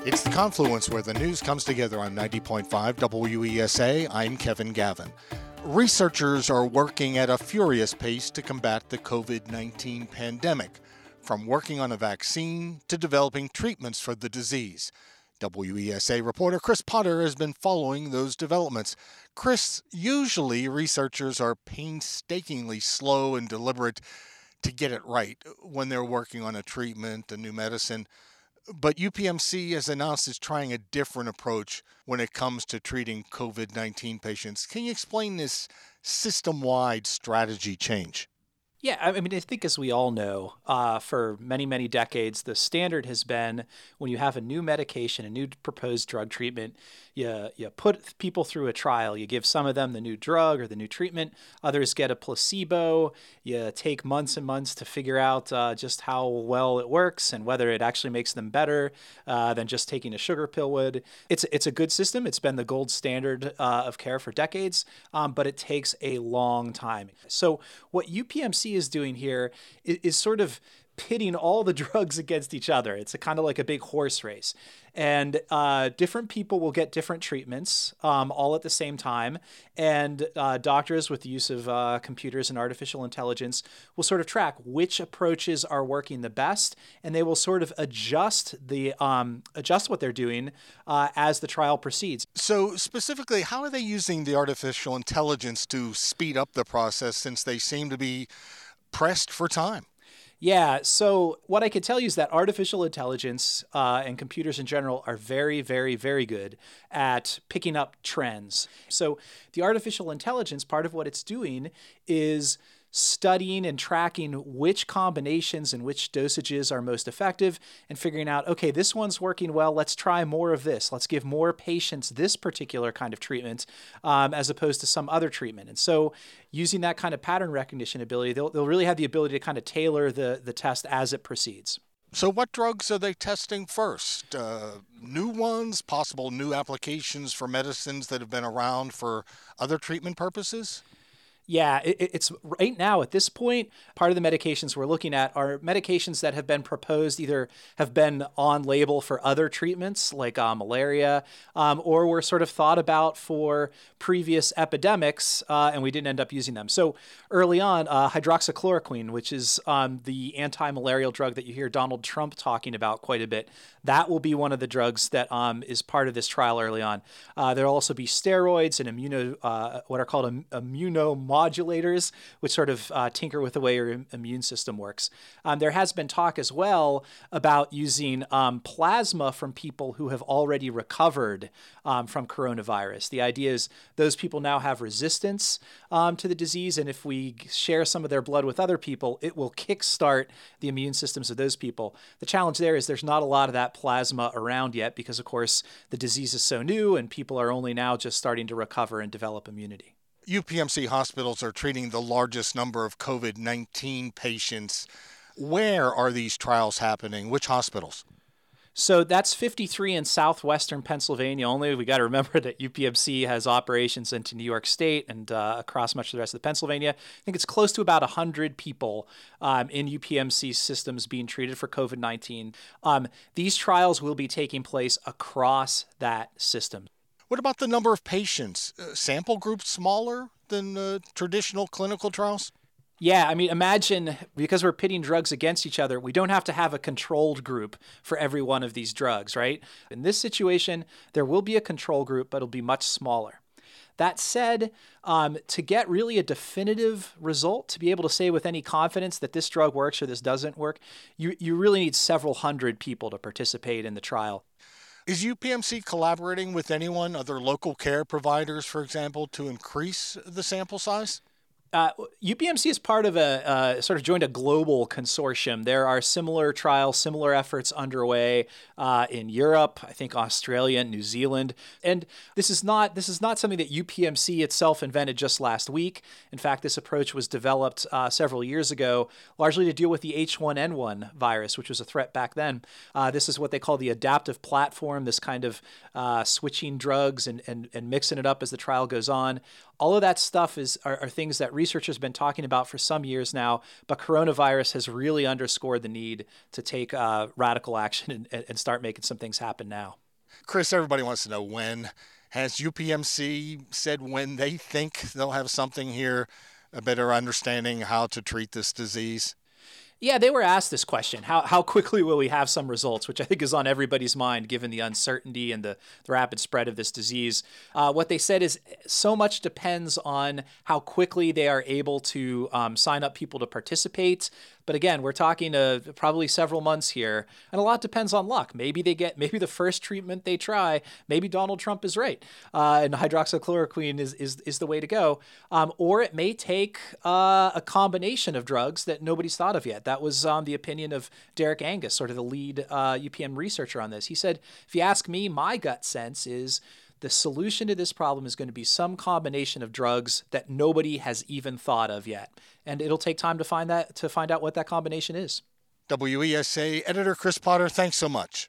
It's the confluence where the news comes together on 90.5 WESA. I'm Kevin Gavin. Researchers are working at a furious pace to combat the COVID-19 pandemic, from working on a vaccine to developing treatments for the disease. WESA reporter Chris Potter has been following those developments. Chris, usually researchers are painstakingly slow and deliberate to get it right when they're working on a treatment, a new medicine. But UPMC has announced it's trying a different approach when it comes to treating COVID-19 patients. Can you explain this system-wide strategy change? Yeah, I mean, I think as we all know, for many, many decades, the standard has been when you have a new medication, a new proposed drug treatment, you put people through a trial. You give some of them the new drug or the new treatment. Others get a placebo. You take months and months to figure out just how well it works and whether it actually makes them better than just taking a sugar pill would. It's a good system. It's been the gold standard of care for decades, but it takes a long time. So what UPMC is doing here is sort of pitting all the drugs against each other. It's kind of like a big horse race. And different people will get different treatments all at the same time. And doctors, with the use of computers and artificial intelligence, will sort of track which approaches are working the best. And they will sort of adjust what they're doing as the trial proceeds. So specifically, how are they using the artificial intelligence to speed up the process, since they seem to be pressed for time? Yeah, so what I can tell you is that artificial intelligence and computers in general are very, very, very good at picking up trends. So the artificial intelligence, part of what it's doing is studying and tracking which combinations and which dosages are most effective and figuring out, okay, this one's working well, let's try more of this. Let's give more patients this particular kind of treatment as opposed to some other treatment. And so using that kind of pattern recognition ability, they'll really have the ability to kind of tailor the test as it proceeds. So what drugs are they testing first? New ones, possible new applications for medicines that have been around for other treatment purposes? Yeah, it's right now at this point, part of the medications we're looking at are medications that have been proposed, either have been on label for other treatments like malaria, or were sort of thought about for previous epidemics, and we didn't end up using them. So early on, hydroxychloroquine, which is the anti-malarial drug that you hear Donald Trump talking about quite a bit, that will be one of the drugs that is part of this trial early on. There'll also be steroids and what are called immunomodulators, which sort of tinker with the way your immune system works. There has been talk as well about using plasma from people who have already recovered from coronavirus. The idea is those people now have resistance to the disease, and if we share some of their blood with other people, it will kickstart the immune systems of those people. The challenge there is there's not a lot of that plasma around yet because, of course, the disease is so new and people are only now just starting to recover and develop immunity. UPMC hospitals are treating the largest number of COVID-19 patients. Where are these trials happening? Which hospitals? So that's 53 in southwestern Pennsylvania only. We got to remember that UPMC has operations into New York State and across much of the rest of Pennsylvania. I think it's close to about 100 people in UPMC systems being treated for COVID-19. These trials will be taking place across that system. What about the number of patients? Sample groups smaller than traditional clinical trials? Yeah, I mean, imagine, because we're pitting drugs against each other, we don't have to have a controlled group for every one of these drugs, right? In this situation, there will be a control group, but it'll be much smaller. That said, to get really a definitive result, to be able to say with any confidence that this drug works or this doesn't work, you really need several hundred people to participate in the trial. Is UPMC collaborating with anyone, other local care providers, for example, to increase the sample size? UPMC is part of sort of joined a global consortium. There are similar trials, similar efforts underway in Europe, I think Australia and New Zealand. And this is not something that UPMC itself invented just last week. In fact, this approach was developed several years ago, largely to deal with the H1N1 virus, which was a threat back then. This is what they call the adaptive platform, this kind of switching drugs and mixing it up as the trial goes on. All of that stuff are things that researchers have been talking about for some years now, but coronavirus has really underscored the need to take radical action and start making some things happen now. Chris, everybody wants to know when. Has UPMC said when they think they'll have something here, a better understanding how to treat this disease? Yeah, they were asked this question. How quickly will we have some results, which I think is on everybody's mind given the uncertainty and the rapid spread of this disease. What they said is so much depends on how quickly they are able to sign up people to participate. But again, we're talking probably several months here, and a lot depends on luck. Maybe the first treatment they try, maybe Donald Trump is right, and hydroxychloroquine is the way to go. Or it may take a combination of drugs that nobody's thought of yet. That was the opinion of Derek Angus, sort of the lead UPM researcher on this. He said, if you ask me, my gut sense is the solution to this problem is going to be some combination of drugs that nobody has even thought of yet. And it'll take time to find out what that combination is. WESA editor Chris Potter, thanks so much.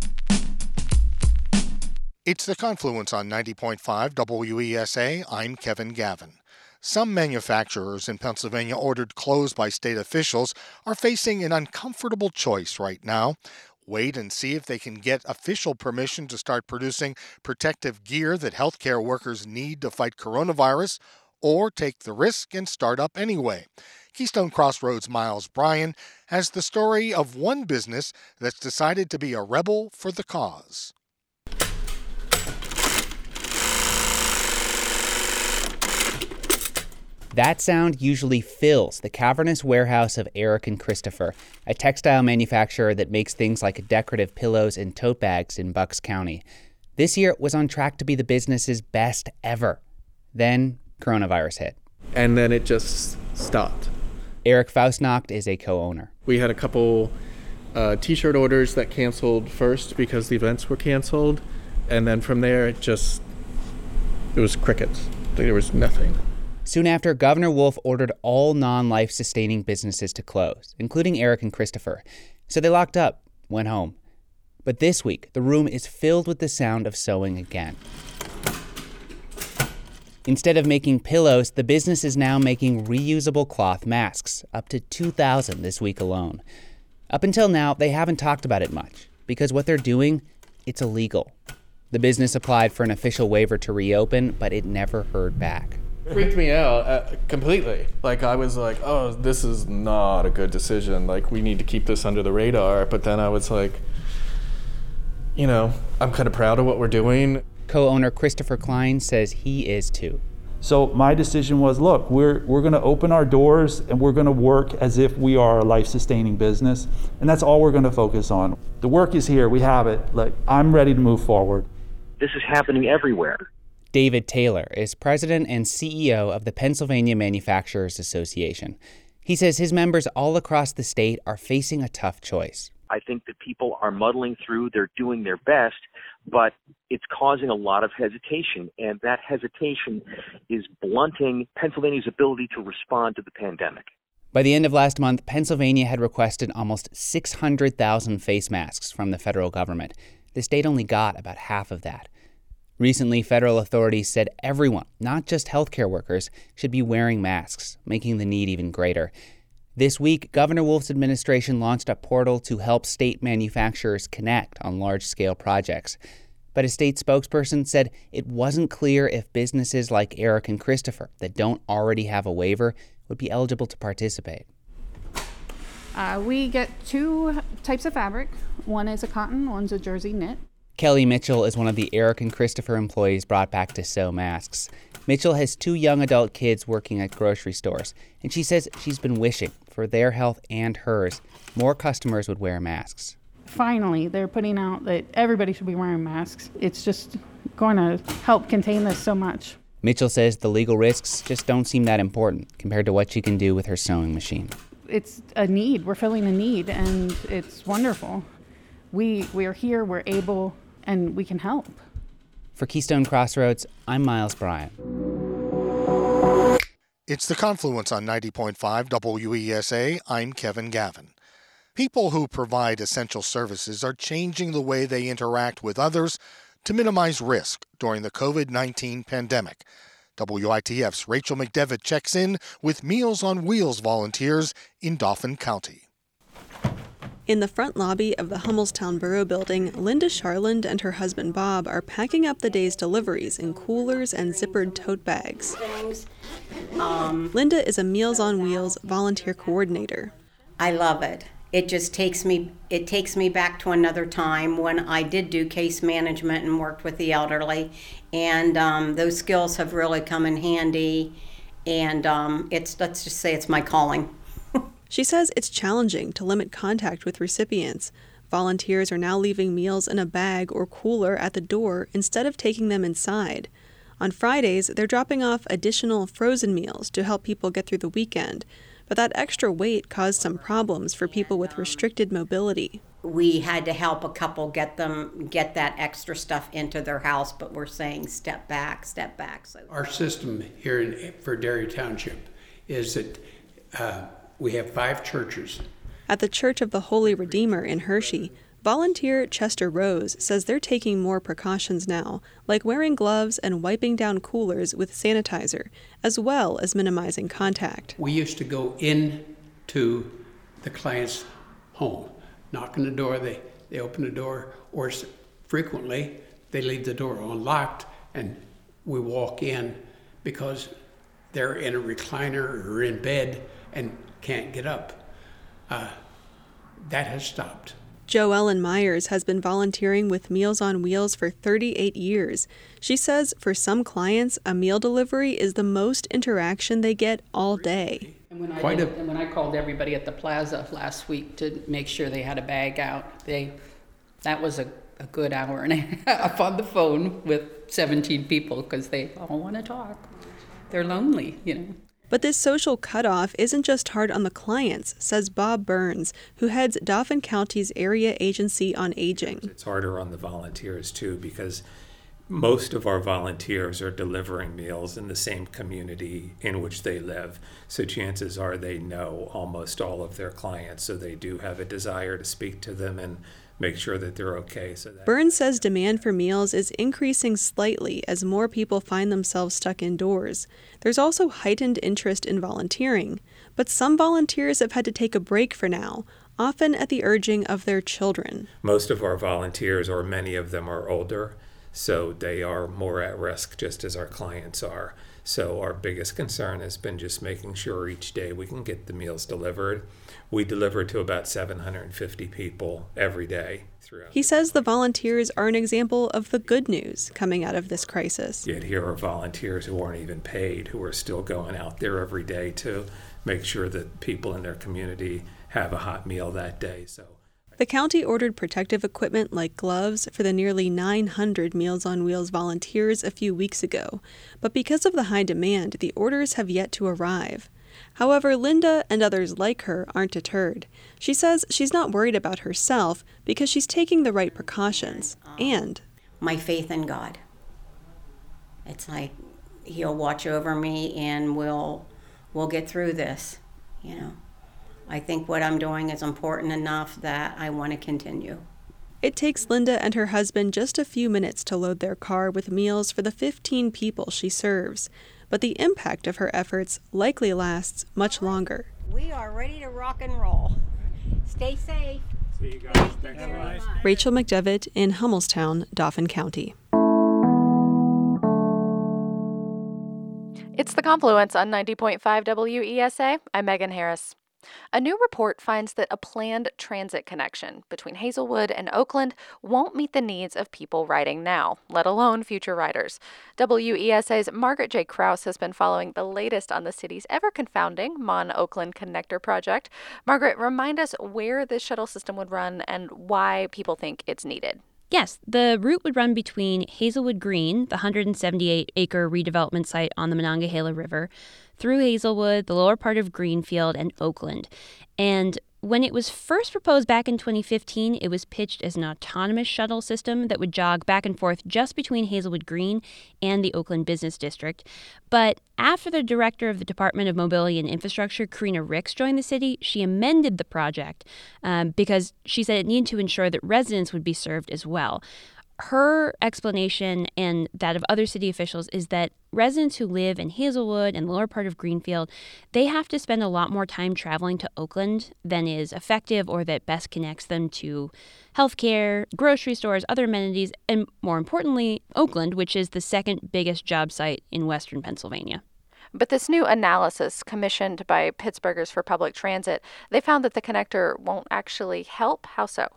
It's The Confluence on 90.5 WESA. I'm Kevin Gavin. Some manufacturers in Pennsylvania ordered closed by state officials are facing an uncomfortable choice right now. Wait and see if they can get official permission to start producing protective gear that healthcare workers need to fight coronavirus, or take the risk and start up anyway. Keystone Crossroads' Miles Bryan has the story of one business that's decided to be a rebel for the cause. That sound usually fills the cavernous warehouse of Eric and Christopher, a textile manufacturer that makes things like decorative pillows and tote bags in Bucks County. This year was on track to be the business's best ever. Then coronavirus hit. And then it just stopped. Eric Faustnacht is a co-owner. We had a couple t-shirt orders that canceled first because the events were canceled. And then from there, it was crickets. There was nothing. Soon after, Governor Wolf ordered all non-life sustaining businesses to close, including Eric and Christopher. So they locked up, went home. But this week, the room is filled with the sound of sewing again. Instead of making pillows, the business is now making reusable cloth masks, up to 2,000 this week alone. Up until now, they haven't talked about it much, because what they're doing, it's illegal. The business applied for an official waiver to reopen, but it never heard back. Freaked me out completely. I was like, oh, this is not a good decision. We need to keep this under the radar. But then I was like, I'm kind of proud of what we're doing. Co-owner Christopher Klein says he is too. So my decision was, look, we're going to open our doors and we're going to work as if we are a life-sustaining business. And that's all we're going to focus on. The work is here. We have it. I'm ready to move forward. This is happening everywhere. David Taylor is president and CEO of the Pennsylvania Manufacturers Association. He says his members all across the state are facing a tough choice. I think that people are muddling through, they're doing their best, but it's causing a lot of hesitation, and that hesitation is blunting Pennsylvania's ability to respond to the pandemic. By the end of last month, Pennsylvania had requested almost 600,000 face masks from the federal government. The state only got about half of that. Recently, federal authorities said everyone, not just healthcare workers, should be wearing masks, making the need even greater. This week, Governor Wolf's administration launched a portal to help state manufacturers connect on large-scale projects. But a state spokesperson said it wasn't clear if businesses like Eric and Christopher that don't already have a waiver would be eligible to participate. We get two types of fabric. One is a cotton, one's a jersey knit. Kelly Mitchell is one of the Eric and Christopher employees brought back to sew masks. Mitchell has 2 young adult kids working at grocery stores, and she says she's been wishing, for their health and hers, more customers would wear masks. Finally, they're putting out that everybody should be wearing masks. It's just going to help contain this so much. Mitchell says the legal risks just don't seem that important compared to what she can do with her sewing machine. It's a need. We're filling a need, and it's wonderful. We are here, we're able, and we can help. For Keystone Crossroads, I'm Miles Bryan. It's The Confluence on 90.5 WESA. I'm Kevin Gavin. People who provide essential services are changing the way they interact with others to minimize risk during the COVID-19 pandemic. WITF's Rachel McDevitt checks in with Meals on Wheels volunteers in Dauphin County. In the front lobby of the Hummelstown Borough Building, Linda Charland and her husband Bob are packing up the day's deliveries in coolers and zippered tote bags. Linda is a Meals on Wheels volunteer coordinator. I love it. It just takes me back to another time when I did do case management and worked with the elderly, and those skills have really come in handy, and let's just say it's my calling. She says it's challenging to limit contact with recipients. Volunteers are now leaving meals in a bag or cooler at the door instead of taking them inside. On Fridays, they're dropping off additional frozen meals to help people get through the weekend. But that extra weight caused some problems for people with restricted mobility. We had to help a couple get that extra stuff into their house, but we're saying step back. So our system here for Dairy Township is that we have 5 churches. At the Church of the Holy Redeemer in Hershey, volunteer Chester Rose says they're taking more precautions now, like wearing gloves and wiping down coolers with sanitizer, as well as minimizing contact. We used to go into the client's home, knock on the door, they open the door, or frequently they leave the door unlocked and we walk in because they're in a recliner or in bed and can't get up. That has stopped. Jo Ellen Myers has been volunteering with Meals on Wheels for 38 years. She says for some clients, a meal delivery is the most interaction they get all day. And when I called everybody at the plaza last week to make sure they had a bag out, that was a good hour and a half on the phone with 17 people because they all want to talk. They're lonely, But this social cutoff isn't just hard on the clients, says Bob Burns, who heads Dauphin County's Area Agency on Aging. It's harder on the volunteers, too, because most of our volunteers are delivering meals in the same community in which they live. So chances are they know almost all of their clients, so they do have a desire to speak to them and make sure that they're okay. Burns says demand for meals is increasing slightly as more people find themselves stuck indoors. There's also heightened interest in volunteering, but some volunteers have had to take a break for now, often at the urging of their children. Most of our volunteers, or many of them, are older, so they are more at risk, just as our clients are. So our biggest concern has been just making sure each day we can get the meals delivered. We deliver to about 750 people every day throughout. He says the volunteers are an example of the good news coming out of this crisis. Yet here are volunteers who aren't even paid, who are still going out there every day to make sure that people in their community have a hot meal that day. The county ordered protective equipment like gloves for the nearly 900 Meals on Wheels volunteers a few weeks ago, but because of the high demand, the orders have yet to arrive. However, Linda and others like her aren't deterred. She says she's not worried about herself because she's taking the right precautions, and my faith in God. It's like He'll watch over me and we'll get through this, I think what I'm doing is important enough that I want to continue. It takes Linda and her husband just a few minutes to load their car with meals for the 15 people she serves, but the impact of her efforts likely lasts much longer. We are ready to rock and roll. Stay safe. See you guys. Thanks very much. Rachel McDevitt in Hummelstown, Dauphin County. It's The Confluence on 90.5 WESA. I'm Megan Harris. A new report finds that a planned transit connection between Hazelwood and Oakland won't meet the needs of people riding now, let alone future riders. WESA's Margaret J. Krause has been following the latest on the city's ever-confounding Mon-Oakland Connector project. Margaret, remind us where this shuttle system would run and why people think it's needed. Yes, the route would run between Hazelwood Green, the 178-acre redevelopment site on the Monongahela River, through Hazelwood, the lower part of Greenfield, and Oakland. And when it was first proposed back in 2015, it was pitched as an autonomous shuttle system that would jog back and forth just between Hazelwood Green and the Oakland Business District. But after the director of the Department of Mobility and Infrastructure, Karina Ricks, joined the city, she amended the project because she said it needed to ensure that residents would be served as well. Her explanation and that of other city officials is that residents who live in Hazelwood and the lower part of Greenfield, they have to spend a lot more time traveling to Oakland than is effective or that best connects them to healthcare, grocery stores, other amenities, and more importantly, Oakland, which is the second biggest job site in western Pennsylvania. But this new analysis commissioned by Pittsburghers for Public Transit, they found that the connector won't actually help. How so?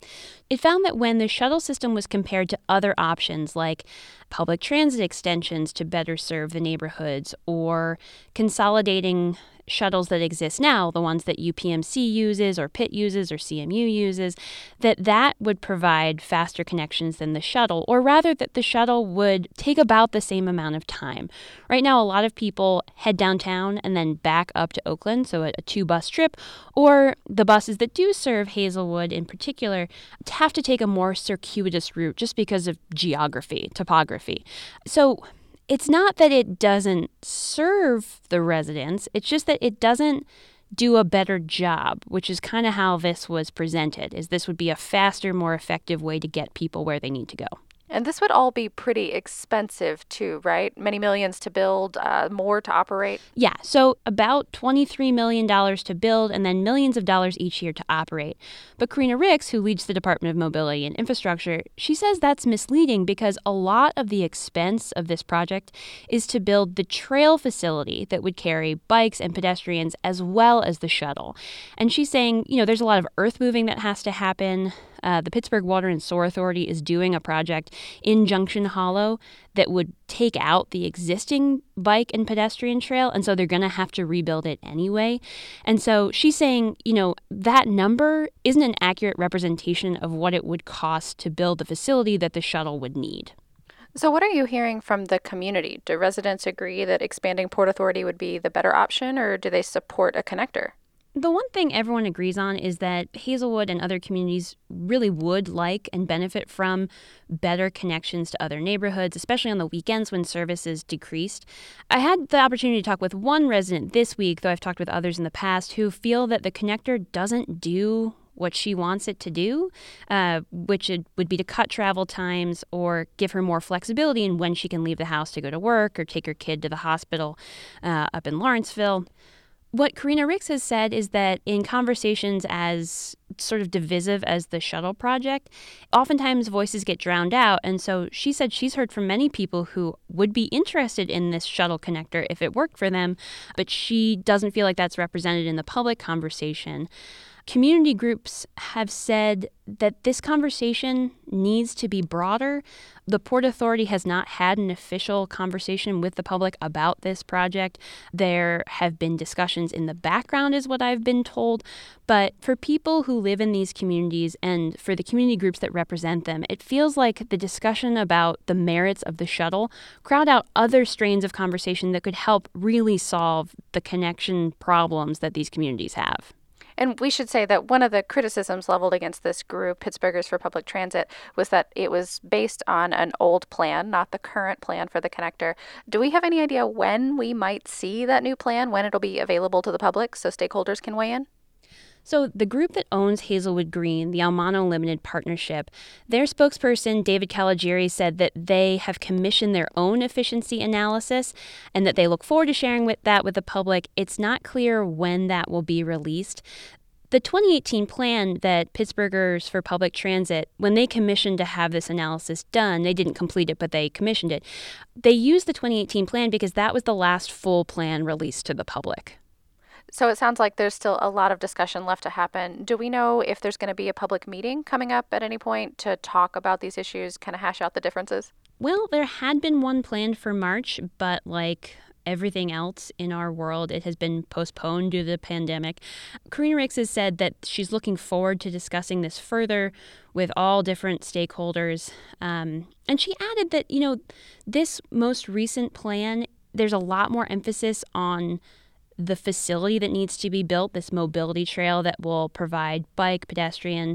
It found that when the shuttle system was compared to other options like public transit extensions to better serve the neighborhoods or consolidating shuttles that exist now, the ones that UPMC uses or Pitt uses or CMU uses, that would provide faster connections than the shuttle, or rather that the shuttle would take about the same amount of time. Right now, a lot of people head downtown and then back up to Oakland, so a 2-bus trip, or the buses that do serve Hazelwood in particular have to take a more circuitous route just because of topography. So it's not that it doesn't serve the residents, it's just that it doesn't do a better job, which is kind of how this was presented, is this would be a faster, more effective way to get people where they need to go. And this would all be pretty expensive too, right? Many millions to build, more to operate? Yeah, so about $23 million to build and then millions of dollars each year to operate. But Karina Ricks, who leads the Department of Mobility and Infrastructure, she says that's misleading because a lot of the expense of this project is to build the trail facility that would carry bikes and pedestrians as well as the shuttle. And she's saying, there's a lot of earth moving that has to happen. The Pittsburgh Water and Sewer Authority is doing a project in Junction Hollow that would take out the existing bike and pedestrian trail, and so they're going to have to rebuild it anyway. And so she's saying, that number isn't an accurate representation of what it would cost to build the facility that the shuttle would need. So what are you hearing from the community? Do residents agree that expanding Port Authority would be the better option, or do they support a connector? The one thing everyone agrees on is that Hazelwood and other communities really would like and benefit from better connections to other neighborhoods, especially on the weekends when services decreased. I had the opportunity to talk with one resident this week, though I've talked with others in the past, who feel that the connector doesn't do what she wants it to do, which it would be to cut travel times or give her more flexibility in when she can leave the house to go to work or take her kid to the hospital up in Lawrenceville. What Karina Ricks has said is that in conversations as sort of divisive as the shuttle project, oftentimes voices get drowned out. And so she said she's heard from many people who would be interested in this shuttle connector if it worked for them, but she doesn't feel like that's represented in the public conversation. Community groups have said that this conversation needs to be broader. The Port Authority has not had an official conversation with the public about this project. There have been discussions in the background, is what I've been told. But for people who live in these communities and for the community groups that represent them, it feels like the discussion about the merits of the shuttle crowd out other strains of conversation that could help really solve the connection problems that these communities have. And we should say that one of the criticisms leveled against this group, Pittsburghers for Public Transit, was that it was based on an old plan, not the current plan for the connector. Do we have any idea when we might see that new plan, when it'll be available to the public so stakeholders can weigh in? So the group that owns Hazelwood Green, the Almano Limited Partnership, their spokesperson, David Caligieri, said that they have commissioned their own efficiency analysis and that they look forward to sharing that with the public. It's not clear when that will be released. The 2018 plan that Pittsburghers for Public Transit, when they commissioned to have this analysis done, they didn't complete it, but they commissioned it. They used the 2018 plan because that was the last full plan released to the public. So it sounds like there's still a lot of discussion left to happen. Do we know if there's going to be a public meeting coming up at any point to talk about these issues, kind of hash out the differences? Well, there had been one planned for March, but like everything else in our world, it has been postponed due to the pandemic. Karina Ricks has said that she's looking forward to discussing this further with all different stakeholders. And she added that, this most recent plan, there's a lot more emphasis on the facility that needs to be built, this mobility trail that will provide bike, pedestrian,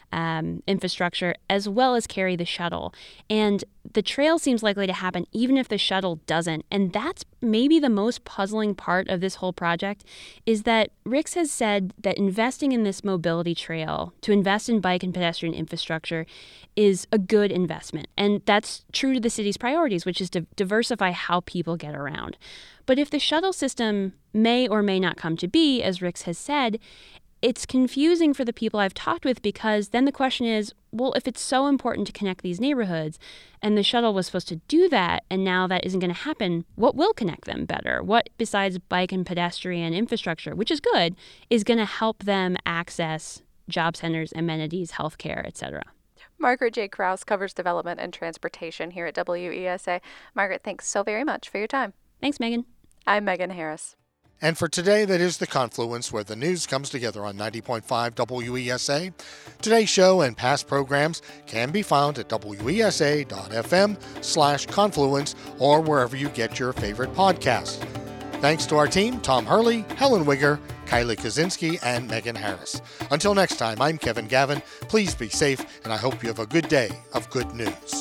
infrastructure, as well as carry the shuttle. And the trail seems likely to happen even if the shuttle doesn't. And that's maybe the most puzzling part of this whole project, is that Rix has said that investing in this mobility trail, to invest in bike and pedestrian infrastructure, is a good investment. And that's true to the city's priorities, which is to diversify how people get around. But if the shuttle system may or may not come to be, as Rix has said, it's confusing for the people I've talked with, because then the question is, well, if it's so important to connect these neighborhoods and the shuttle was supposed to do that, and now that isn't going to happen, what will connect them better? What, besides bike and pedestrian infrastructure, which is good, is going to help them access job centers, amenities, healthcare, etc.? Margaret J. Krause covers development and transportation here at WESA. Margaret, thanks so very much for your time. Thanks, Megan. I'm Megan Harris. And for today, that is The Confluence, where the news comes together on 90.5 WESA. Today's show and past programs can be found at wesa.fm/confluence or wherever you get your favorite podcasts. Thanks to our team, Tom Hurley, Helen Wigger, Kylie Kaczynski, and Megan Harris. Until next time, I'm Kevin Gavin. Please be safe, and I hope you have a good day of good news.